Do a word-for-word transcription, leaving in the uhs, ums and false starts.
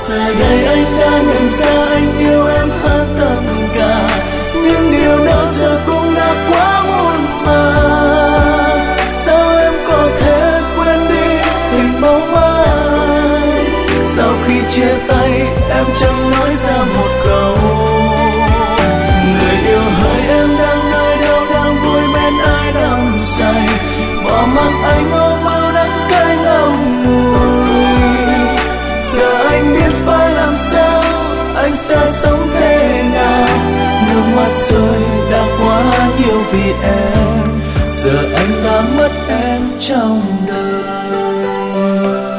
Giờ đây anh đã nhận ra anh yêu em hơn tất cả, nhưng điều đó giờ cũng đã quá muộn màng. Sao em có thể quên đi hình bóng ai? Sau khi chia tay em chẳng nói ra một câu. Người yêu hỡi em đang nơi đâu, đang vui bên ai đang say, bỏ mặc anh ôm âu đắng cay ngậm ngùi. Giờ anh biết phải làm sao, anh sẽ sống thế nào? Nước mắt rơi đã quá nhiều vì em, giờ anh đã mất em trong đời.